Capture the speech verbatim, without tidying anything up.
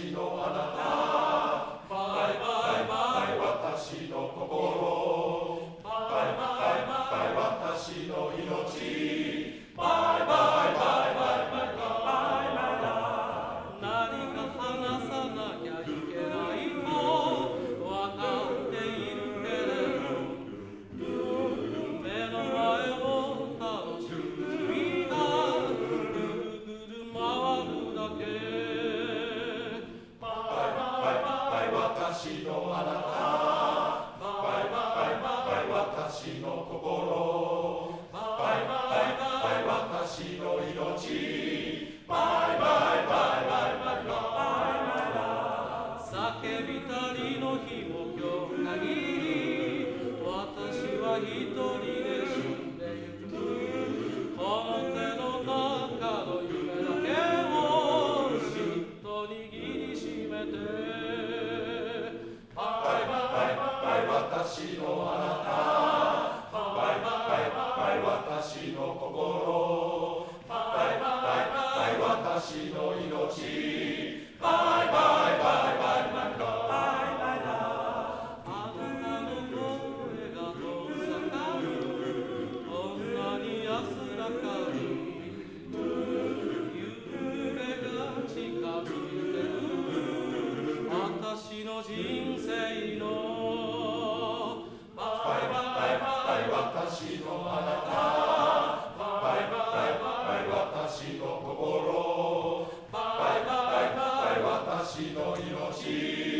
私のあなた、バイバイバイ私の心、バイバイバイ私の命、バイバイバイバイバイバイバイ。 何か話さなきゃいけないと分かっているけれど、目の前を楽しむ日がぐるぐる回るだけ。 バイバイバイ私のあなた、バイバイバイ私の心、バイバイバイ私の命、バイバイバイバイバイバイ。 叫びたりの日も今日限り、私は一人で死んでゆく。この手の中の夢だけをしっと握りしめて。 バイバイバイ私のあなた、バイバイバイ私の心、バイバイバイ私の命、バイバイバイバイバイバイ。 あなたの声が遠ざかる、こんなに安らかに。夢が近づいてる、私の人生の。 バイバイバイ私のあなた、バイバイバイ私の心、バイバイバイ私の命。